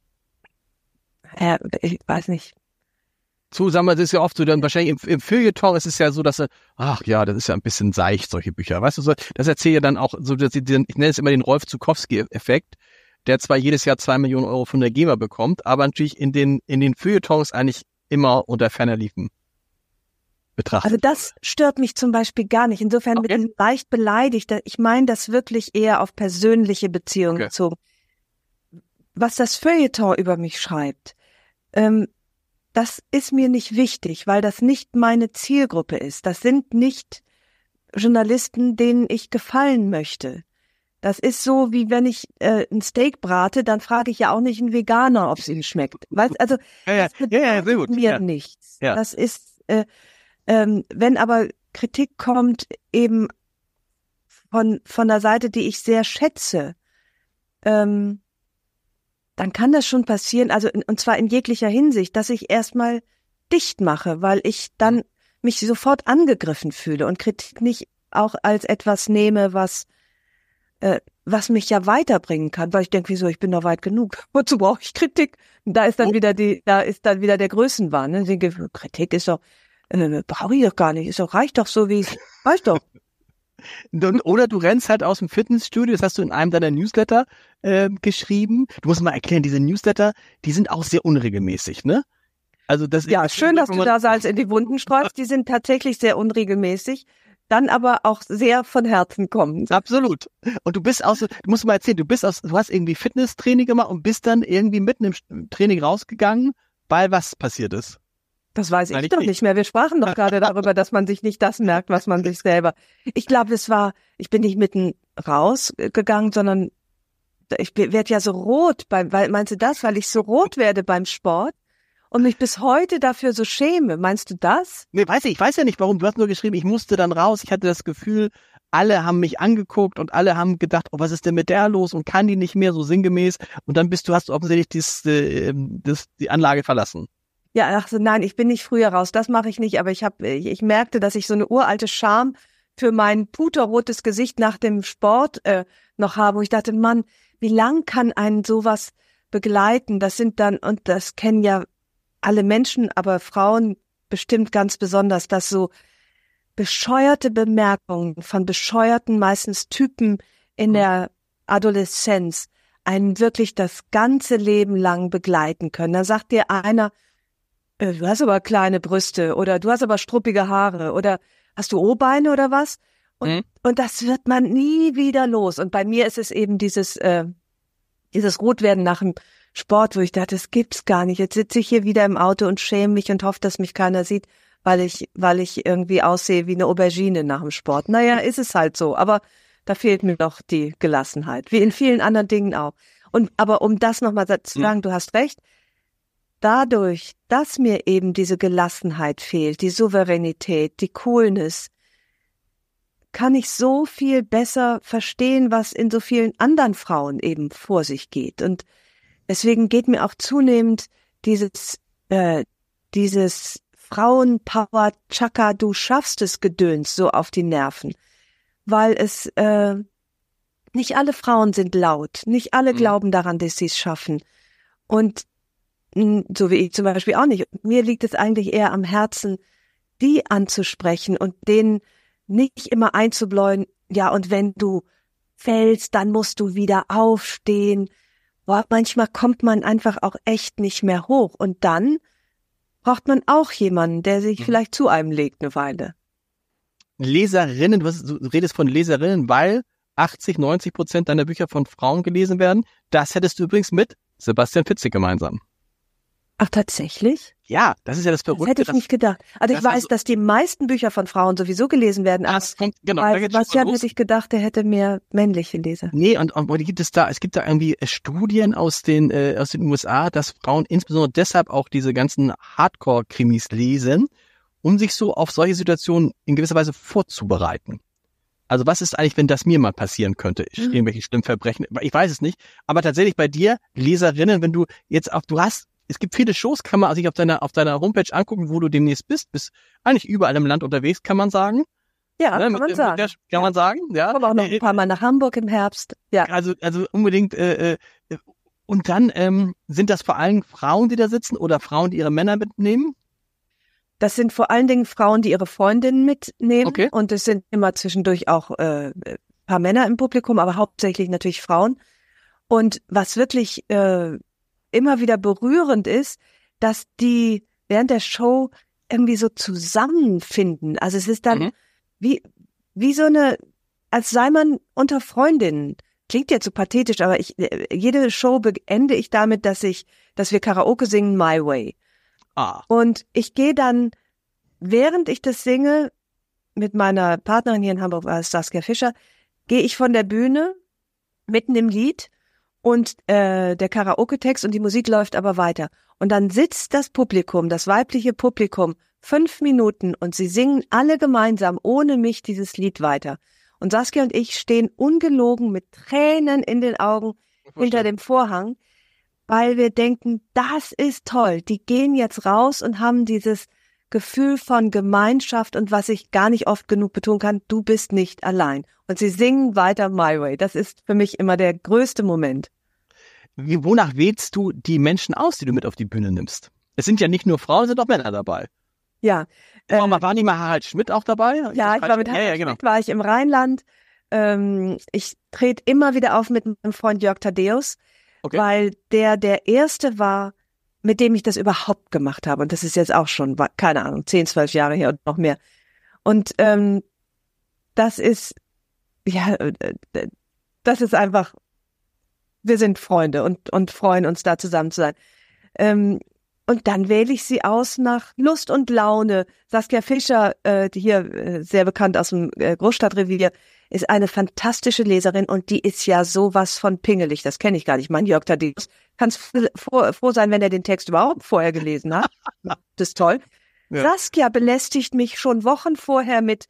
äh, ich weiß nicht. Zusammen, das ist ja oft so, dann wahrscheinlich im, im Feuilleton ist es ja so, dass, ach ja, das ist ja ein bisschen seicht, solche Bücher, weißt du, so, das erzähle ja dann auch, so, dass ich, ich nenne es immer den Rolf Zukowski-Effekt, der zwar jedes Jahr zwei Millionen Euro von der GEMA bekommt, aber natürlich in den, in den Feuilletons eigentlich immer unter ferner Liefen betrachtet. Also das stört mich zum Beispiel gar nicht. Insofern okay. Mit diesem leicht beleidigt. Ich meine das wirklich eher auf persönliche Beziehungen okay. bezogen. Was das Feuilleton über mich schreibt, ähm, das ist mir nicht wichtig, weil das nicht meine Zielgruppe ist. Das sind nicht Journalisten, denen ich gefallen möchte. Das ist so, wie wenn ich äh, ein Steak brate, dann frage ich ja auch nicht einen Veganer, ob es ihm schmeckt. Weißt, also ja, ja, das bedeutet ja, ja, sehr gut. mir ja. nichts. Ja. Das ist äh, Ähm, wenn aber Kritik kommt eben von von der Seite, die ich sehr schätze, ähm, dann kann das schon passieren, also in, und zwar in jeglicher Hinsicht, dass ich erstmal dicht mache, weil ich dann mich sofort angegriffen fühle und Kritik nicht auch als etwas nehme, was äh, was mich ja weiterbringen kann, weil ich denke, wieso, ich bin doch weit genug. Wozu brauche ich Kritik? Da ist dann oh. wieder die, da ist dann wieder der Größenwahn. Ne? Ich denke, Kritik ist doch Äh, brauche ich doch gar nicht. Ist doch, reicht doch so, wie es reicht doch. Oder du rennst halt aus dem Fitnessstudio, das hast du in einem deiner Newsletter äh, geschrieben. Du musst mal erklären, diese Newsletter, die sind auch sehr unregelmäßig, ne? Also das ja, ist, schön, dass du da Salz in die Wunden streust. Die sind tatsächlich sehr unregelmäßig, dann aber auch sehr von Herzen kommend. Absolut. Und du bist aus, du musst mal erzählen, du bist aus, du hast irgendwie Fitnesstraining gemacht und bist dann irgendwie mitten im Training rausgegangen, weil was passiert ist. Das weiß ich doch nicht mehr. Wir sprachen doch gerade darüber, dass man sich nicht das merkt, was man sich selber. Ich glaube, es war, ich bin nicht mitten rausgegangen, sondern ich werde ja so rot beim, weil, meinst du das, weil ich so rot werde beim Sport und mich bis heute dafür so schäme. Meinst du das? Nee, weiß ich, ich weiß ja nicht warum. Du hast nur geschrieben, ich musste dann raus. Ich hatte das Gefühl, alle haben mich angeguckt und alle haben gedacht, oh, was ist denn mit der los und kann die nicht mehr, so sinngemäß. Und dann bist du, hast du offensichtlich dies, äh, das, die Anlage verlassen. Ja, ach so, nein, ich bin nicht früher raus, das mache ich nicht, aber ich habe, ich, ich merkte, dass ich so eine uralte Scham für mein puterrotes Gesicht nach dem Sport äh, noch habe, wo ich dachte, Mann, wie lang kann einen sowas begleiten? Das sind dann, und das kennen ja alle Menschen, aber Frauen bestimmt ganz besonders, dass so bescheuerte Bemerkungen von bescheuerten, meistens Typen in der Adoleszenz einen wirklich das ganze Leben lang begleiten können. Da sagt dir einer, du hast aber kleine Brüste oder du hast aber struppige Haare oder hast du O-Beine oder was? Und, mhm. und das wird man nie wieder los. Und bei mir ist es eben dieses, äh, dieses Rotwerden nach dem Sport, wo ich dachte, das gibt's gar nicht. Jetzt sitze ich hier wieder im Auto und schäme mich und hoffe, dass mich keiner sieht, weil ich, weil ich irgendwie aussehe wie eine Aubergine nach dem Sport. Naja, ist es halt so. Aber da fehlt mir doch die Gelassenheit. Wie in vielen anderen Dingen auch. Und, aber um das nochmal zu sagen, mhm. du hast recht. Dadurch, dass mir eben diese Gelassenheit fehlt, die Souveränität, die Coolness, kann ich so viel besser verstehen, was in so vielen anderen Frauen eben vor sich geht. Und deswegen geht mir auch zunehmend dieses, äh, dieses Frauenpower, Chaka, du schaffst es Gedöns so auf die Nerven. Weil es, äh, nicht alle Frauen sind laut, nicht alle mhm. glauben daran, dass sie es schaffen. Und so wie ich zum Beispiel auch nicht. Mir liegt es eigentlich eher am Herzen, die anzusprechen und denen nicht immer einzubläuen, ja, und wenn du fällst, dann musst du wieder aufstehen. Boah, manchmal kommt man einfach auch echt nicht mehr hoch. Und dann braucht man auch jemanden, der sich mhm. vielleicht zu einem legt eine Weile. Leserinnen, du, hast, du redest von Leserinnen, weil achtzig, neunzig Prozent deiner Bücher von Frauen gelesen werden. Das hättest du übrigens mit Sebastian Fitzek gemeinsam. Ach, tatsächlich? Ja, das ist ja das Verrückte. Das hätte ich dass- nicht gedacht. Also ich das weiß, also- dass die meisten Bücher von Frauen sowieso gelesen werden. Aber Das kommt, genau, da bei geht's schon mal Sebastian los. hätte ich gedacht, der hätte mehr männliche Leser. Nee, und, und gibt es da, es gibt da irgendwie äh, Studien aus den, äh, aus den U S A, dass Frauen insbesondere deshalb auch diese ganzen Hardcore-Krimis lesen, um sich so auf solche Situationen in gewisser Weise vorzubereiten. Also was ist eigentlich, wenn das mir mal passieren könnte? Ich, Mhm. Irgendwelche schlimmen Verbrechen? Ich weiß es nicht. Aber tatsächlich bei dir, Leserinnen, wenn du jetzt auch, du hast, es gibt viele Shows, kann man sich auf deiner, auf deiner Homepage angucken, wo du demnächst bist. Bist eigentlich überall im Land unterwegs, kann man sagen. Ja, Ne, kann mit- man mit sagen. der- Kann man sagen, ja. Ich komme auch noch Äh, ein paar Mal nach Hamburg im Herbst. Ja. Also, also unbedingt, äh, äh, und dann ähm, sind das vor allem Frauen, die da sitzen oder Frauen, die ihre Männer mitnehmen? Das sind vor allen Dingen Frauen, die ihre Freundinnen mitnehmen. Okay. Und es sind immer zwischendurch auch äh, ein paar Männer im Publikum, aber hauptsächlich natürlich Frauen. Und was wirklich äh, immer wieder berührend ist, dass die während der Show irgendwie so zusammenfinden. Also es ist dann Mhm. wie, wie so eine, als sei man unter Freundinnen. Klingt jetzt so pathetisch, aber ich, jede Show beende ich damit, dass ich, dass wir Karaoke singen My Way. Ah, Und ich gehe dann, während ich das singe, mit meiner Partnerin hier in Hamburg, war es Saskia Fischer, gehe ich von der Bühne mitten im Lied und äh, der Karaoke-Text und die Musik läuft aber weiter. Und dann sitzt das Publikum, das weibliche Publikum, fünf Minuten und sie singen alle gemeinsam ohne mich dieses Lied weiter. Und Saskia und ich stehen ungelogen mit Tränen in den Augen hinter dem Vorhang, weil wir denken, das ist toll. Die gehen jetzt raus und haben dieses Gefühl von Gemeinschaft und was ich gar nicht oft genug betonen kann, du bist nicht allein. Und sie singen weiter My Way. Das ist für mich immer der größte Moment. Wie, wonach wählst du die Menschen aus, die du mit auf die Bühne nimmst? Es sind ja nicht nur Frauen, es sind auch Männer dabei. Ja. Äh, Äh, war nicht mal Harald Schmidt auch dabei? ja, ich war mit ja, Harald ja, genau. Schmidt, war ich im Rheinland. Ähm, ich trete immer wieder auf mit meinem Freund Jörg Thaddeus, Okay. weil der der Erste war, mit dem ich das überhaupt gemacht habe. Und das ist jetzt auch schon, keine Ahnung, zehn, zwölf Jahre her und noch mehr. Und ähm, das ist, ja, äh, das ist einfach, wir sind Freunde und und freuen uns, da zusammen zu sein. Ähm, und dann wähle ich sie aus nach Lust und Laune. Saskia Fischer, äh, die hier äh, sehr bekannt aus dem äh, Großstadtrevier, ist eine fantastische Leserin und die ist ja sowas von pingelig. Das kenne ich gar nicht. Mein Jörg Thaddeus, kannst froh, froh sein, wenn er den Text überhaupt vorher gelesen hat. Das ist toll. Ja. Saskia belästigt mich schon Wochen vorher mit,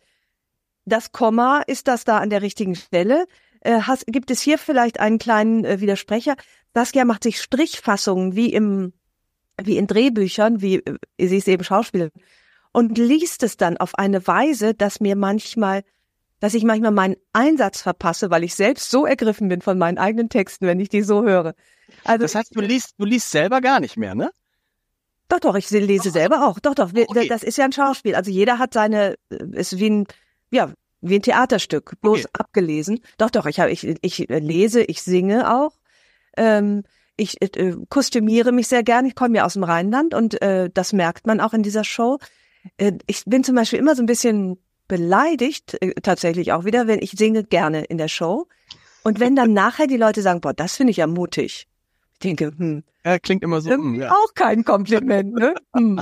das Komma, ist das da an der richtigen Stelle? Äh, hast, gibt es hier vielleicht einen kleinen äh, Widersprecher? Saskia macht sich Strichfassungen wie im wie in Drehbüchern, wie äh, sie ist eben Schauspielerin, und liest es dann auf eine Weise, dass mir manchmal, dass ich manchmal meinen Einsatz verpasse, weil ich selbst so ergriffen bin von meinen eigenen Texten, wenn ich die so höre. Also Das heißt, du liest, du liest selber gar nicht mehr, ne? Doch, doch, ich lese selber auch. Doch, doch, wir, Okay. das ist ja ein Schauspiel. Also jeder hat seine, ist wie ein, ja, wie ein Theaterstück, bloß Okay. abgelesen. Doch, doch, ich habe, ich, ich lese, ich singe auch. Ähm, ich äh, kostümiere mich sehr gern. Ich komme ja aus dem Rheinland und äh, das merkt man auch in dieser Show. Äh, ich bin zum Beispiel immer so ein bisschen beleidigt, äh, tatsächlich auch wieder, wenn ich singe gerne in der Show. Und wenn dann nachher die Leute sagen, boah, das finde ich ja mutig. Ich denke, hm, Ja, klingt immer so. hm, irgendwie ja. auch kein Kompliment, ne? Hm.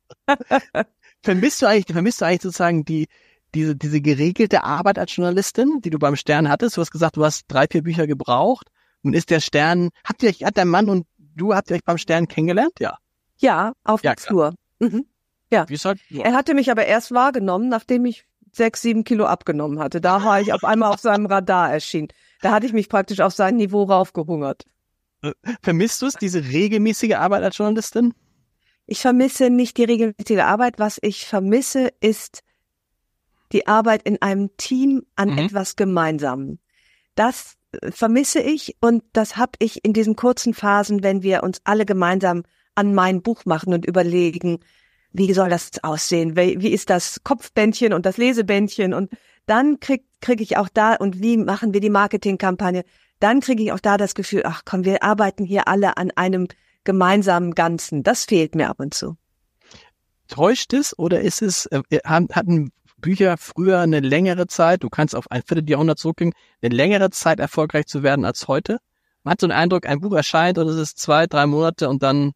Vermisst du eigentlich, vermisst du eigentlich sozusagen die, diese, diese geregelte Arbeit als Journalistin, die du beim Stern hattest? Du hast gesagt, du hast drei, vier Bücher gebraucht. Nun ist der Stern, habt ihr euch, hat der Mann und du, habt ihr euch beim Stern kennengelernt? Ja. Ja, auf Ja, dem Flur. Mhm. Wie ist halt, ja. Er hatte mich aber erst wahrgenommen, nachdem ich sechs, sieben Kilo abgenommen hatte. Da war ich auf einmal auf seinem Radar erschienen. Da hatte ich mich praktisch auf sein Niveau raufgehungert. Vermisst du es, diese regelmäßige Arbeit als Journalistin? Ich vermisse nicht die regelmäßige Arbeit. Was ich vermisse, ist die Arbeit in einem Team an Mhm. etwas Gemeinsamem. Das äh, vermisse ich und das habe ich in diesen kurzen Phasen, wenn wir uns alle gemeinsam an mein Buch machen und überlegen, wie soll das aussehen? Wie, wie ist das Kopfbändchen und das Lesebändchen? Und dann krieg, krieg ich auch da, und wie machen wir die Marketingkampagne? Dann kriege ich auch da das Gefühl, ach komm, wir arbeiten hier alle an einem gemeinsamen Ganzen. Das fehlt mir ab und zu. Täuscht es oder ist es, äh, haben- hatten Bücher früher eine längere Zeit, du kannst auf ein Vierteljahrhundert zurückgehen, eine längere Zeit erfolgreich zu werden als heute? Man hat so den Eindruck, ein Buch erscheint und es ist zwei, drei Monate und dann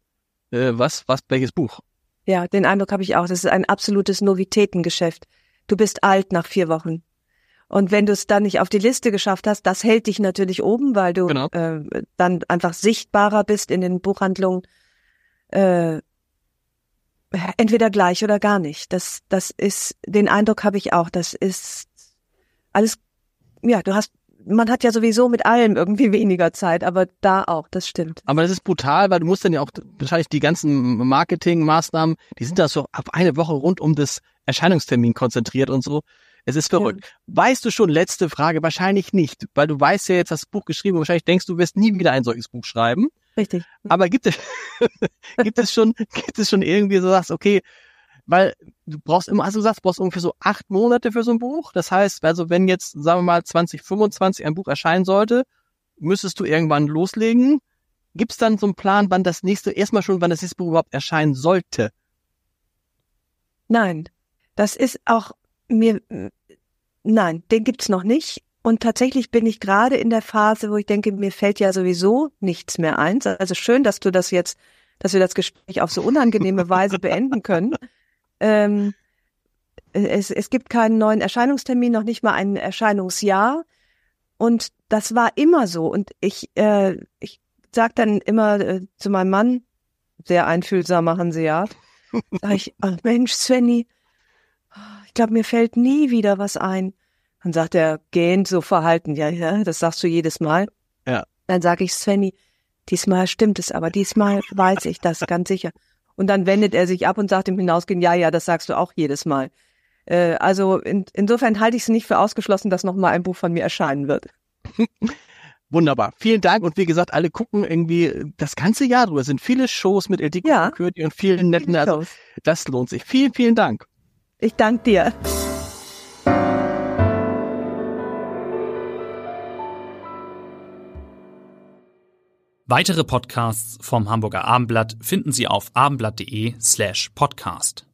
Äh, was, was, welches Buch? Ja, den Eindruck habe ich auch. Das ist ein absolutes Novitätengeschäft. Du bist alt nach vier Wochen. Und wenn du es dann nicht auf die Liste geschafft hast, das hält dich natürlich oben, weil du Genau. äh, dann einfach sichtbarer bist in den Buchhandlungen. Äh, entweder gleich oder gar nicht. Das, das ist, den Eindruck habe ich auch. Das ist alles, ja, du hast, man hat ja sowieso mit allem irgendwie weniger Zeit, aber da auch, das stimmt. Aber das ist brutal, weil du musst dann ja auch wahrscheinlich die ganzen Marketingmaßnahmen, die sind da so auf eine Woche rund um das Erscheinungstermin konzentriert und so. Es ist verrückt. Ja. Weißt du schon, letzte Frage, wahrscheinlich nicht, weil du weißt ja jetzt, hast das Buch geschrieben und wahrscheinlich denkst du, wirst nie wieder ein solches Buch schreiben. Richtig. Aber gibt es, gibt es schon, gibt es schon irgendwie so sagst, okay, weil du brauchst immer, also du sagst, du brauchst ungefähr so acht Monate für so ein Buch. Das heißt, also wenn jetzt, sagen wir mal, zwanzig fünfundzwanzig ein Buch erscheinen sollte, müsstest du irgendwann loslegen. Gibt es dann so einen Plan, wann das nächste, erstmal schon, wann das nächste Buch überhaupt erscheinen sollte? Nein, das ist auch mir, nein, den gibt's noch nicht. Und tatsächlich bin ich gerade in der Phase, wo ich denke, mir fällt ja sowieso nichts mehr ein. Also schön, dass du das jetzt, dass wir das Gespräch auf so unangenehme Weise beenden können. Ähm, es, es gibt keinen neuen Erscheinungstermin, noch nicht mal ein Erscheinungsjahr. Und das war immer so. Und ich, äh, ich sag dann immer äh, zu meinem Mann, sehr einfühlsamer Hanseat, sag ich, ach Mensch, Svenny, ich glaube, mir fällt nie wieder was ein. Dann sagt er, gähnt so verhalten, ja, ja, das sagst du jedes Mal. Ja. Dann sage ich, Svenny, diesmal stimmt es, aber diesmal weiß ich das ganz sicher. Und dann wendet er sich ab und sagt im Hinausgehen, ja, ja, das sagst du auch jedes Mal. Äh, also in, insofern halte ich es nicht für ausgeschlossen, dass nochmal ein Buch von mir erscheinen wird. Wunderbar. Vielen Dank. Und wie gesagt, alle gucken irgendwie das ganze Jahr drüber. Es sind viele Shows mit Ildiko Ja, Kürti und vielen netten, also das lohnt sich. Vielen, vielen Dank. Ich danke dir. Weitere Podcasts vom Hamburger Abendblatt finden Sie auf abendblatt.de slash podcast.